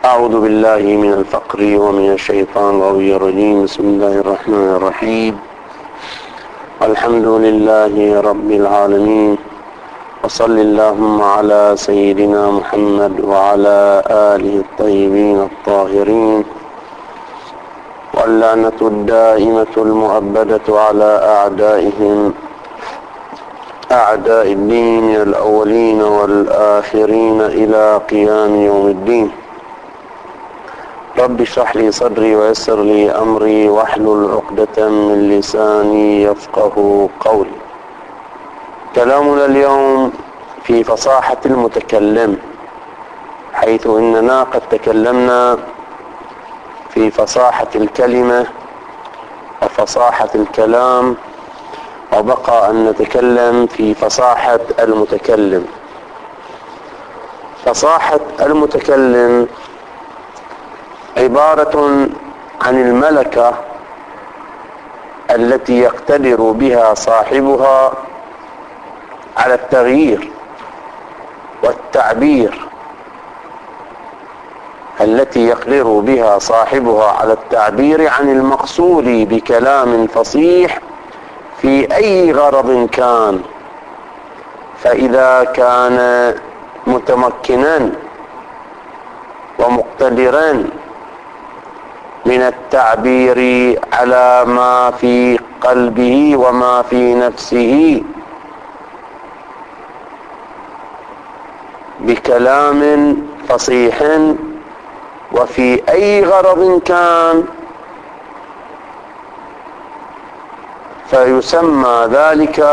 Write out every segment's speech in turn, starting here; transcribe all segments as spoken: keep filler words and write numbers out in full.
أعوذ بالله من الفقر ومن الشيطان الرجيم. بسم الله الرحمن الرحيم. الحمد لله رب العالمين، وصل اللهم على سيدنا محمد وعلى آله الطيبين الطاهرين، واللعنة الدائمة المؤبدة على أعدائهم أعداء الدين الأولين والآخرين إلى قيام يوم الدين. رب اشرح لي صدري ويسر لي أمري واحلل عقدة من لساني يفقه قولي. كلامنا اليوم في فصاحة المتكلم، حيث إننا قد تكلمنا في فصاحة الكلمة وفصاحة الكلام، وبقى أن نتكلم في فصاحة المتكلم. فصاحة المتكلم عبارة عن الملكة التي يقتدر بها صاحبها على التغيير والتعبير التي يقدر بها صاحبها على التعبير عن المقصود بكلام فصيح في أي غرض كان. فإذا كان متمكنا ومقتدرا من التعبير على ما في قلبه وما في نفسه بكلام فصيح وفي أي غرض كان، فيسمى ذلك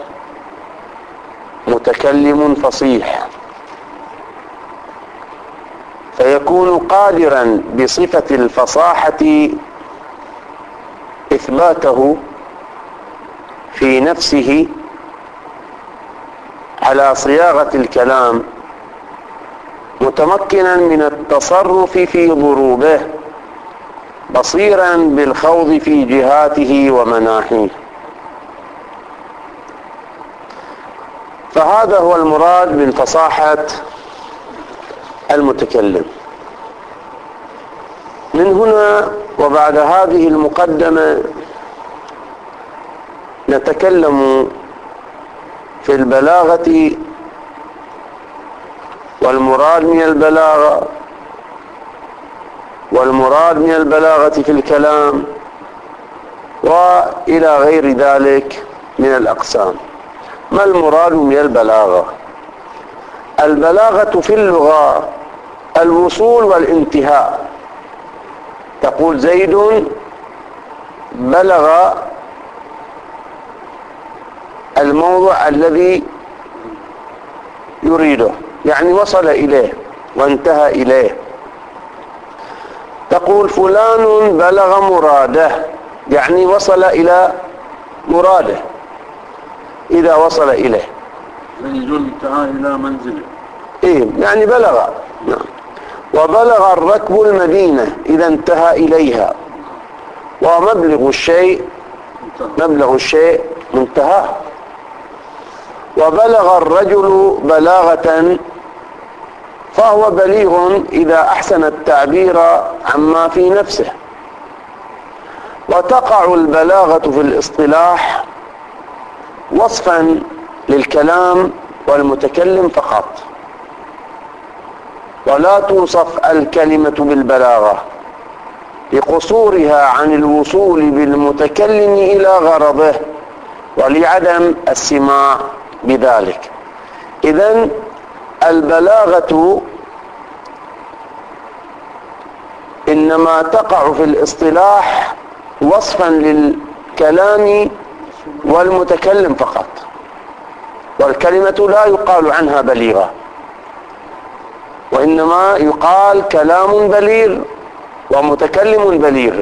متكلم فصيح، فيكون قادرا بصفة الفصاحة إثباته في نفسه على صياغة الكلام، متمكنا من التصرف في ضروبه، بصيرا بالخوض في جهاته ومناحيه. فهذا هو المراد من فصاحة المتكلم. من هنا وبعد هذه المقدمة نتكلم في البلاغة والمراد من البلاغة والمراد من البلاغة في الكلام وإلى غير ذلك من الأقسام. ما المراد من البلاغة؟ البلاغة في اللغة الوصول والانتهاء. تقول زيد بلغ الموضع الذي يريده، يعني وصل إليه وانتهى إليه. تقول فلان بلغ مراده، يعني وصل إلى مراده إذا وصل إليه. زيد انتهى إلى منزله، إيه يعني بلغ. نعم. وبلغ الركب المدينة إذا انتهى إليها. ومبلغ الشيء مبلغ الشيء منتهى. وبلغ الرجل بلاغة، فهو بليغ إذا أحسن التعبير عما في نفسه. وتقع البلاغة في الاصطلاح وصفا للكلام والمتكلم فقط، ولا توصف الكلمة بالبلاغة لقصورها عن الوصول بالمتكلم إلى غرضه ولعدم السماع بذلك. إذن البلاغة إنما تقع في الاصطلاح وصفا للكلام والمتكلم فقط، والكلمة لا يقال عنها بليغة، وإنما يقال كلام بليغ ومتكلم بليغ.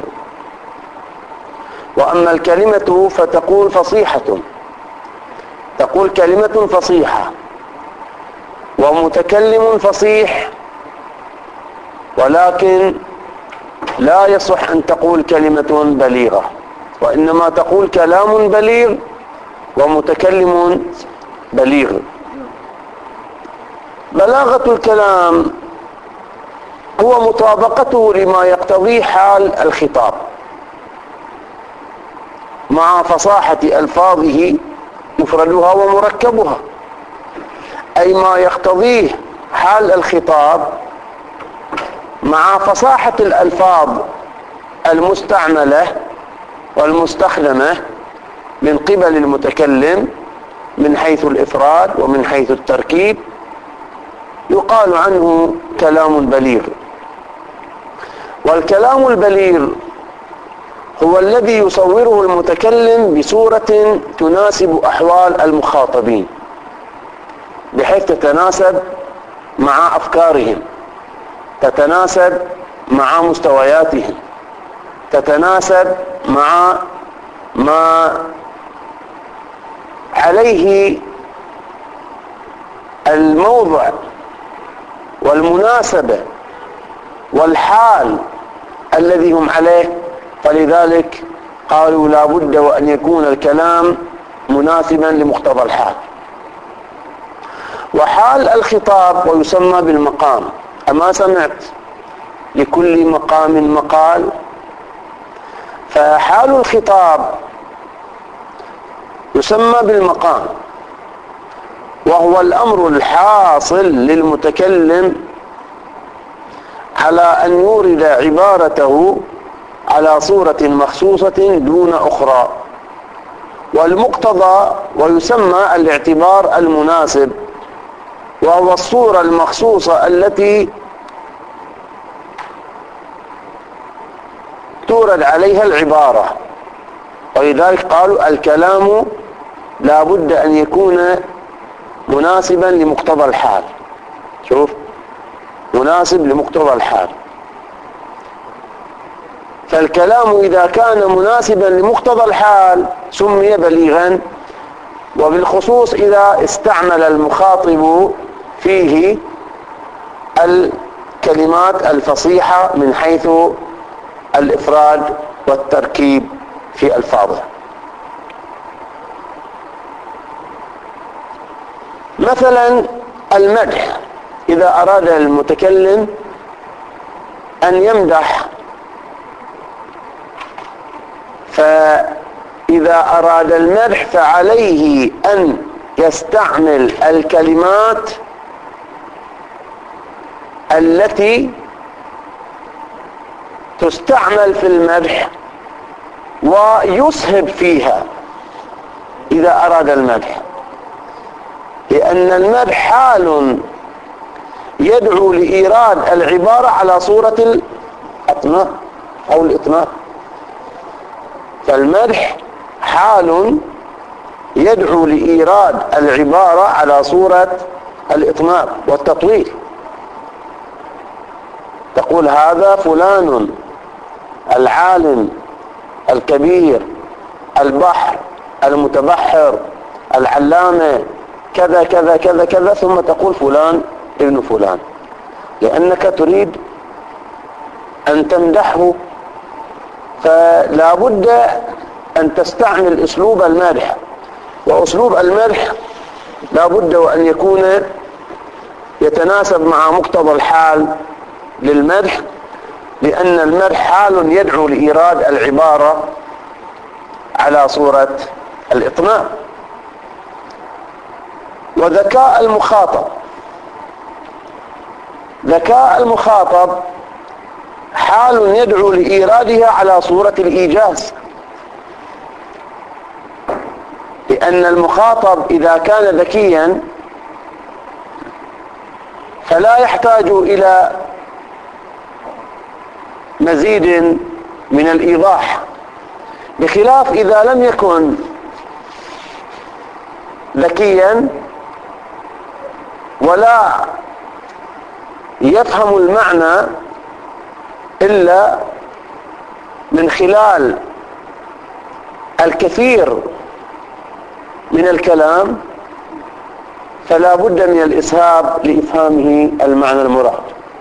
وأما الكلمة فتقول فصيحة، تقول كلمة فصيحة ومتكلم فصيح، ولكن لا يصح أن تقول كلمة بليغة، وإنما تقول كلام بليغ ومتكلم بليغ. بلاغة الكلام هو مطابقته لما يقتضيه حال الخطاب مع فصاحة ألفاظه مفردها ومركبها، أي ما يقتضيه حال الخطاب مع فصاحة الألفاظ المستعملة والمستخدمة من قبل المتكلم من حيث الإفراد ومن حيث التركيب، يقال عنه كلام بليغ. والكلام البليغ هو الذي يصوره المتكلم بصورة تناسب أحوال المخاطبين، بحيث تتناسب مع أفكارهم، تتناسب مع مستوياتهم، تتناسب مع ما عليه الموضع والمناسبة والحال الذي هم عليه. فلذلك قالوا لا بد وأن يكون الكلام مناسبا لمقتضى الحال. وحال الخطاب ويسمى بالمقام. أما سمعت لكل مقام مقال؟ فحال الخطاب يسمى بالمقام، وهو الأمر الحاصل للمتكلم على أن يورد عبارته على صورة مخصوصة دون أخرى. والمقتضى ويسمى الاعتبار المناسب، وهو الصورة المخصوصة التي تورد عليها العبارة. ولذلك قالوا الكلام لا بد أن يكون مناسبا لمقتضى الحال. شوف، مناسب لمقتضى الحال. فالكلام إذا كان مناسبا لمقتضى الحال سمي بليغا، وبالخصوص إذا استعمل المخاطب فيه الكلمات الفصيحة من حيث الإفراد والتركيب في ألفاظه. مثلا المدح، إذا أراد المتكلم أن يمدح، فإذا أراد المدح فعليه أن يستعمل الكلمات التي تستعمل في المدح ويسهب فيها إذا أراد المدح، لأن المدح حال يدعو لإيراد العبارة على صورة الأطناب أو الإطناب. فالمدح حال يدعو لإيراد العبارة على صورة الإطناب والتطويل. تقول هذا فلان العالم الكبير البحر المتبحر العلامة كذا كذا كذا كذا، ثم تقول فلان ابن فلان، لأنك تريد أن تمدحه. فلا بد أن تستعمل أسلوب المدح، وأسلوب المدح لا بد وأن يكون يتناسب مع مقتضى الحال للمدح، لأن المدح حال يدعو لإيراد العبارة على صورة الإطناب. وذكاء المخاطب، ذكاء المخاطب حال يدعو لإيرادها على صورة الإيجاز، لأن المخاطب إذا كان ذكيا فلا يحتاج إلى مزيد من الإيضاح، بخلاف إذا لم يكن ذكيا ولا يفهم المعنى إلا من خلال الكثير من الكلام، فلا بد من الإسهاب لإفهامه المعنى المراد.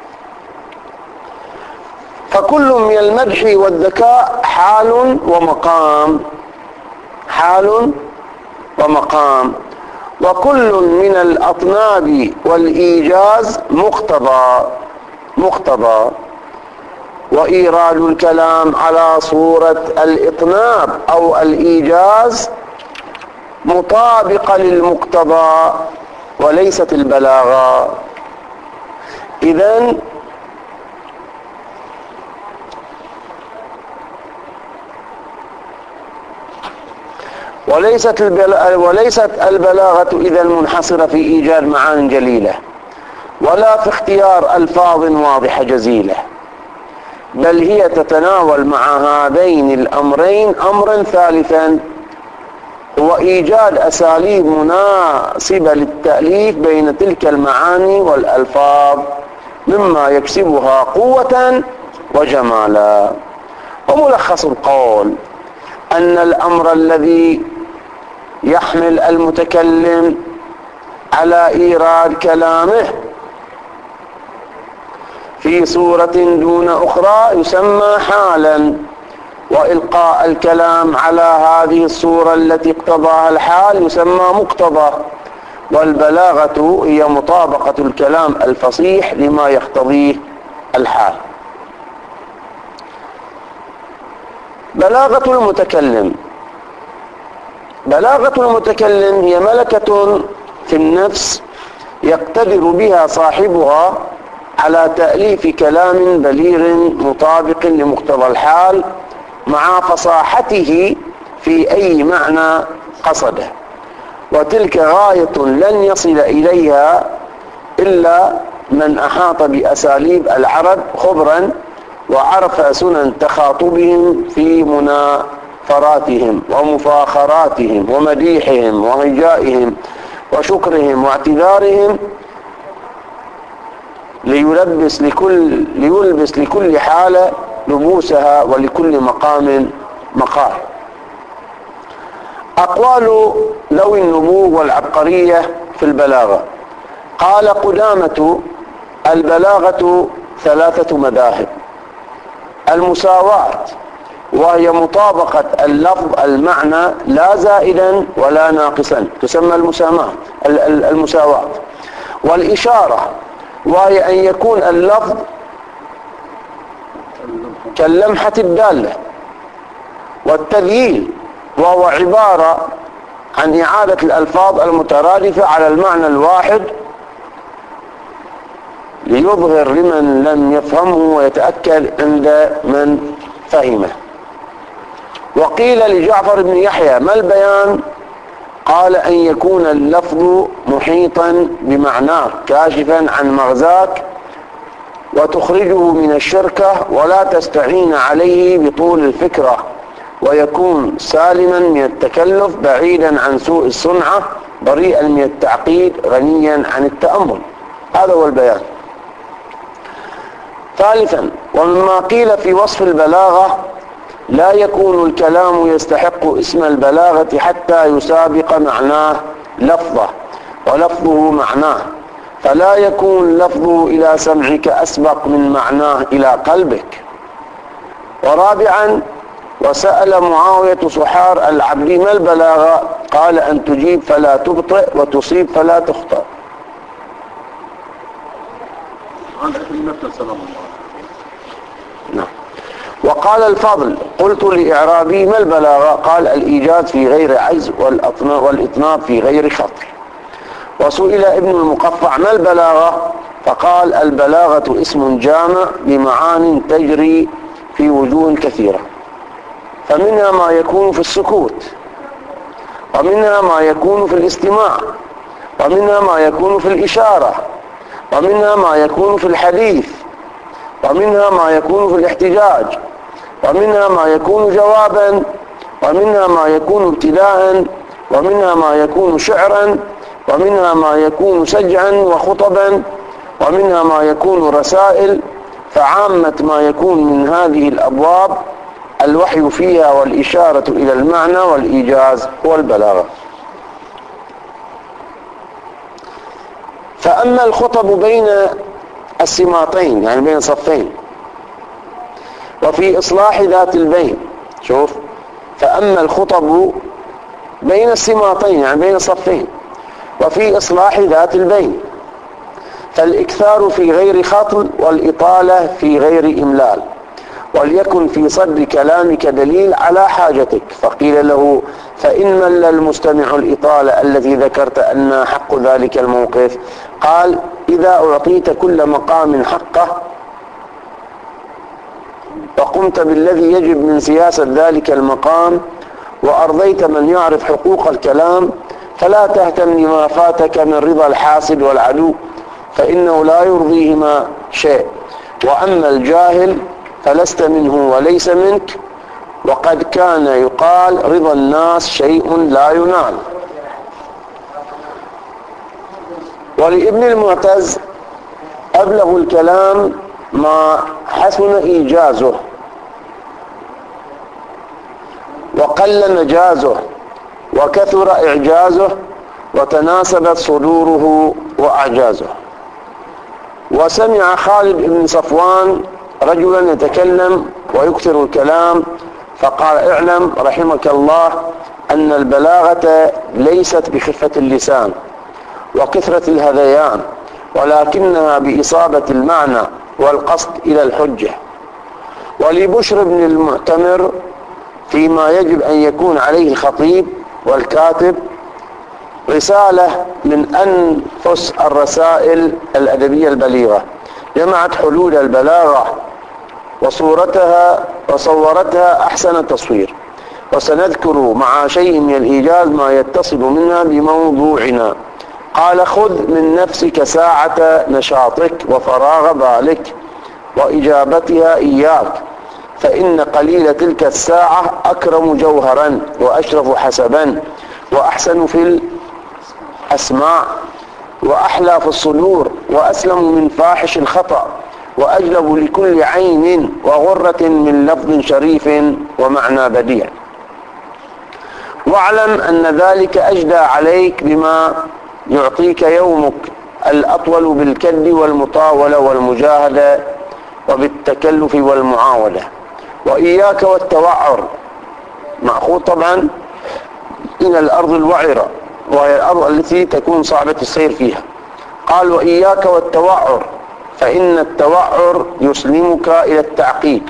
فكل من المدح والذكاء حال ومقام، حال ومقام، وكل من الأطناب والإيجاز مقتضى، مقتضى، وإيراد الكلام على صورة الإطناب أو الإيجاز مطابقة للمقتضى وليست البلاغة. إذن وليست وليست البلاغة إذا منحصرة في إيجاد معان جليلة ولا في اختيار ألفاظ واضحة جزيلة، بل هي تتناول مع هذين الأمرين أمرا ثالثا، هو إيجاد أساليب مناسبة للتأليف بين تلك المعاني والألفاظ مما يكسبها قوة وجمالا. وملخص القول أن الأمر الذي يحمل المتكلم على إيراد كلامه في صورة دون أخرى يسمى حالا، وإلقاء الكلام على هذه الصورة التي اقتضاها الحال يسمى مقتضى. والبلاغة هي مطابقة الكلام الفصيح لما يقتضيه الحال. بلاغة المتكلم بلاغة المتكلم هي ملكة في النفس يقتدر بها صاحبها على تأليف كلام بليغ مطابق لمقتضى الحال مع فصاحته في أي معنى قصده، وتلك غاية لن يصل إليها إلا من أحاط بأساليب العرب خبرا وعرف سنن تخاطبهم في منافراتهم ومفاخراتهم ومديحهم وهجائهم وشكرهم واعتذارهم، ليلبس لكل ليلبس لكل حالة لبوسها ولكل مقام مقال. أقوال ذوي النبوغ والعبقرية في البلاغة. قال قدامة: البلاغة ثلاثة مذاهب: المساواة، وهي مطابقة اللفظ المعنى لا زائدا ولا ناقصا، تسمى المساماة المساواة. والإشارة، وهي أن يكون اللفظ كاللمحة الدالة. والتذييل، وهو عبارة عن إعادة الألفاظ المترادفة على المعنى الواحد ليظهر لمن لم يفهمه ويتأكد عند من فهمه. وقيل لجعفر بن يحيى: ما البيان؟ قال: أن يكون اللفظ محيطا بمعناك كاشفا عن مغزاك وتخرجه من الشركة ولا تستعين عليه بطول الفكرة، ويكون سالما من التكلف بعيدا عن سوء الصنعة بريئا من التعقيد غنيا عن التأمل. هذا هو البيان. ثالثا، ومما قيل في وصف البلاغة: لا يكون الكلام يستحق اسم البلاغة حتى يسابق معناه لفظه ولفظه معناه، فلا يكون لفظه إلى سمعك أسبق من معناه إلى قلبك. ورابعا، وسأل معاوية صحار العبدي: ما البلاغة؟ قال: أن تجيب فلا تبطئ وتصيب فلا تخطئ. نعم. وقال الفضل: قلت لإعرابي: ما البلاغة؟ قال: الإيجاز في غير عجز والإطناب في غير خطر. وسئل ابن المقفع: ما البلاغة؟ فقال: البلاغة اسم جامع بمعان تجري في وجوه كثيرة، فمنها ما يكون في السكوت، ومنها ما يكون في الاستماع، ومنها ما يكون في الإشارة، ومنها ما يكون في الحديث، ومنها ما يكون في الاحتجاج، ومنها ما يكون جوابا، ومنها ما يكون ابتداء، ومنها ما يكون شعرا، ومنها ما يكون سجعا وخطبا، ومنها ما يكون رسائل. فعامة ما يكون من هذه الأبواب الوحي فيها والإشارة إلى المعنى والإيجاز والبلاغة. فأما الخطب بين السماطين، يعني بين صفين، وفي إصلاح ذات البين. شوف، فأما الخطب بين السماطين، يعني بين صفين، وفي إصلاح ذات البين، فالإكثار في غير خطل والإطالة في غير إملال، وليكن في صدر كلامك دليل على حاجتك. فقيل له: فإن مل المستمع الإطالة التي ذكرت أن حق ذلك الموقف؟ قال: إذا أعطيت كل مقام حقه وقمت بالذي يجب من سياسة ذلك المقام وأرضيت من يعرف حقوق الكلام، فلا تهتم لما فاتك من رضا الحاسد والعدو، فإنه لا يرضيهما شيء. وأما الجاهل فلست منه وليس منك، وقد كان يقال: رضا الناس شيء لا ينال. ولابن المعتز: أبلغ الكلام ما حسن إيجازه وقل مجازه وكثر إعجازه وتناسبت صدوره وأعجازه. وسمع خالد بن صفوان رجلا يتكلم ويكثر الكلام فقال: اعلم رحمك الله أن البلاغة ليست بخفة اللسان وكثرة الهذيان، ولكنها بإصابة المعنى والقصد إلى الحجة. ولبشر بن المعتمر فيما يجب أن يكون عليه الخطيب والكاتب رسالة من أنفس الرسائل الأدبية البليغة، جمعت حلول البلاغة وصورتها وصورتها أحسن تصوير. وسنذكر مع شيء من الإيجاز ما يتصل منها بموضوعنا. قال: خذ من نفسك ساعة نشاطك وفراغ بالك وإجابتها إياك، فإن قليل تلك الساعة أكرم جوهرا وأشرف حسبا وأحسن في الأسماع وأحلى في الصدور وأسلم من فاحش الخطأ وأجلب لكل عين وغرة من لفظ شريف ومعنى بديع. واعلم أن ذلك أجدى عليك بما يعطيك يومك الأطول بالكد والمطاولة والمجاهدة وبالتكلف والمعاودة. وإياك والتوعر، مأخوذ طبعا من الأرض الوعرة وهي الأرض التي تكون صعبة السير فيها. قال: وإياك والتوعر، فإن التوعر يسلمك إلى التعقيد،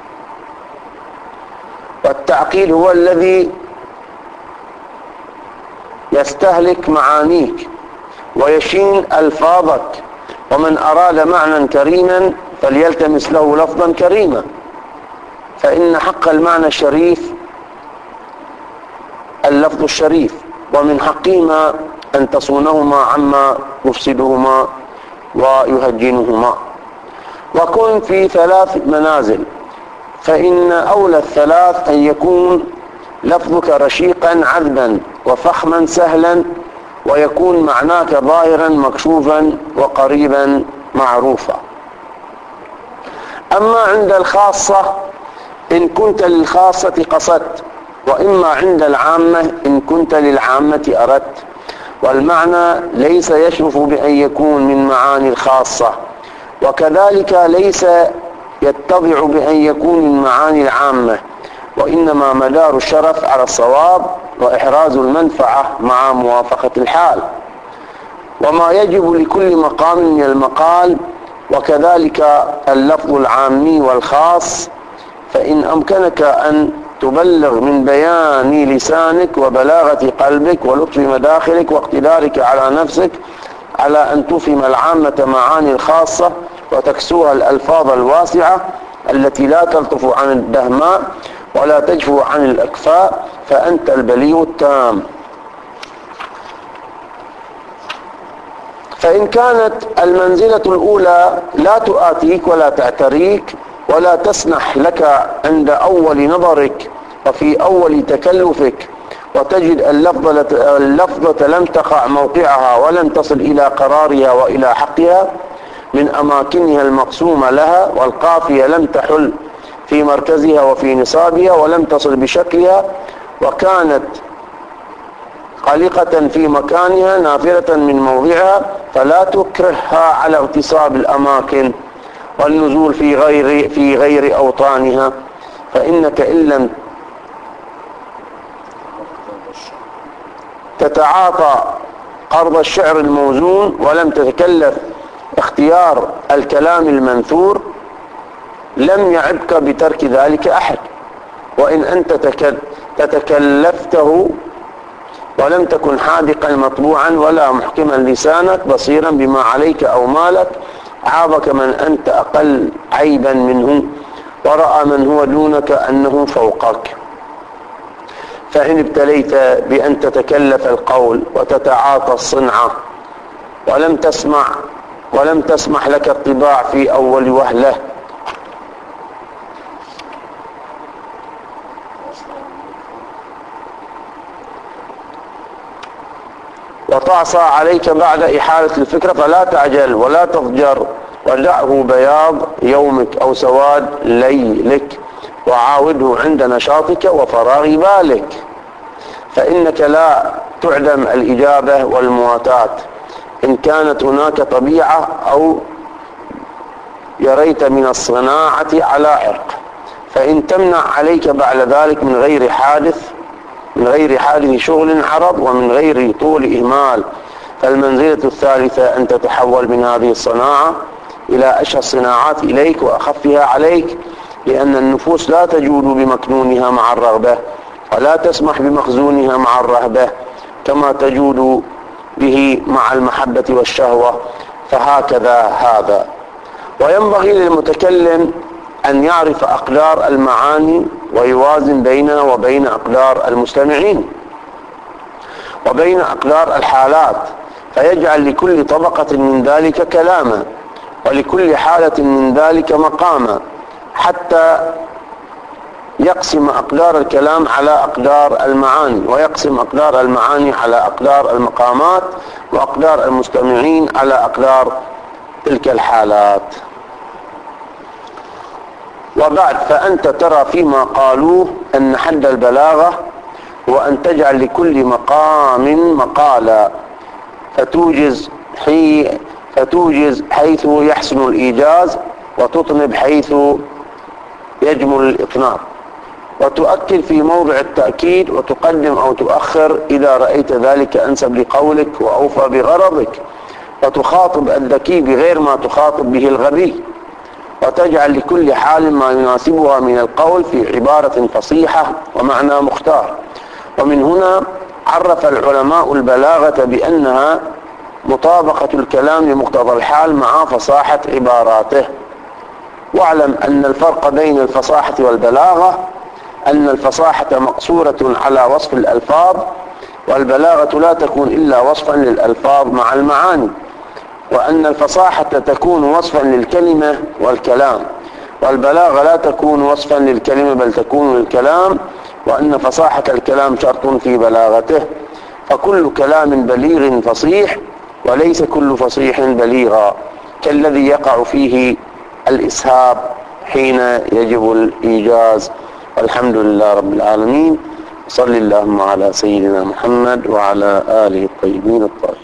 والتعقيد هو الذي يستهلك معانيك ويشين ألفاظك. ومن أراد معنى كريما فليلتمس له لفظا كريما، فإن حق المعنى الشريف اللفظ الشريف، ومن حقهما أن تصونهما عما يفسدهما ويهجنهما. وكن في ثلاث منازل، فإن أولى الثلاث أن يكون لفظك رشيقا عذبا وفخما سهلا، ويكون معناك ظاهرا مكشوفا وقريبا معروفا. أما عند الخاصة إن كنت للخاصة قصدت، وإما عند العامة إن كنت للعامة أردت. والمعنى ليس يشرف بأن يكون من معاني الخاصة، وكذلك ليس يتضع بأن يكون من معاني العامة، وإنما مدار الشرف على الصواب وإحراز المنفعة مع موافقة الحال، وما يجب لكل مقام من المقال، وكذلك اللفظ العامي والخاص. فإن أمكنك أن تبلغ من بيان لسانك وبلاغة قلبك ولطف مداخلك واقتدارك على نفسك على أن تفهم العامة معاني الخاصة وتكسوها الألفاظ الواسعة التي لا تلطف عن الدهماء ولا تجفو عن الأكفاء، فأنت البليغ التام. فإن كانت المنزلة الأولى لا تؤاتيك ولا تعتريك ولا تسنح لك عند أول نظرك وفي أول تكلفك، وتجد اللفظة, اللفظة لم تقع موقعها ولم تصل إلى قرارها وإلى حقها من أماكنها المقسومة لها، والقافية لم تحل في مركزها وفي نصابها ولم تصل بشكلها، وكانت قلقة في مكانها نافرة من موضعها، فلا تكرهها على اغتصاب الأماكن والنزول في غير في غير أوطانها. فإنك إن لم تتعاطى قرض الشعر الموزون ولم تتكلف اختيار الكلام المنثور لم يعبك بترك ذلك أحد، وإن أنت تتكلفته ولم تكن حاذقا مطبوعا ولا محكما لسانك بصيرا بما عليك أو مالك، عابك من أنت أقل عيبا منه، ورأى من هو دونك أنه فوقك. فإن ابتليت بأن تتكلف القول وتتعاطى الصنعة ولم تسمع ولم تسمح لك الطباع في أول وهلة، وتعصى عليك بعد إحالة الفكرة، فلا تعجل ولا تضجر، ودعه بياض يومك أو سواد ليلك، وعاوده عند نشاطك وفراغ بالك، فإنك لا تعدم الإجابة والمواتاة إن كانت هناك طبيعة أو يريت من الصناعة على عرق، فإن تمنع عليك بعد ذلك من غير حادث من غير حادث شغل عرض ومن غير طول إهمال، فالمنزلة الثالثة أن تتحول من هذه الصناعة إلى أشهى الصناعات إليك وأخفها عليك، لأن النفوس لا تجود بمكنونها مع الرغبة ولا تسمح بمخزونها مع الرهبة كما تجود به مع المحبة والشهوة، فهكذا هذا. وينبغي للمتكلم أن يعرف أقدار المعاني ويوازن بينها وبين أقدار المستمعين وبين أقدار الحالات، فيجعل لكل طبقة من ذلك كلاما ولكل حالة من ذلك مقاما، حتى يقسم أقدار الكلام على أقدار المعاني، ويقسم أقدار المعاني على أقدار المقامات، وأقدار المستمعين على أقدار تلك الحالات. وبعد، فأنت ترى فيما قالوه أن حد البلاغة هو أن تجعل لكل مقام مقالا، فتوجز حي فتوجز حيث يحسن الإيجاز، وتطنب حيث يجمل الإطناب، وتؤكد في موضع التأكيد، وتقدم أو تؤخر إذا رأيت ذلك أنسب لقولك وأوفى بغرضك، وتخاطب الذكي بغير ما تخاطب به الغبي، وتجعل لكل حال ما يناسبها من القول في عبارة فصيحة ومعنى مختار. ومن هنا عرف العلماء البلاغة بأنها مطابقة الكلام لمقتضى الحال مع فصاحة عباراته. واعلم أن الفرق بين الفصاحة والبلاغة أن الفصاحة مقصورة على وصف الألفاظ، والبلاغة لا تكون إلا وصفا للألفاظ مع المعاني، وأن الفصاحة تكون وصفا للكلمة والكلام، والبلاغة لا تكون وصفا للكلمة بل تكون للكلام، وأن فصاحة الكلام شرط في بلاغته، فكل كلام بليغ فصيح وليس كل فصيح بليغا، كالذي يقع فيه الإسهاب حين يجب الإيجاز. والحمد لله رب العالمين، صلى اللهم على سيدنا محمد وعلى آله الطيبين الطاهرين.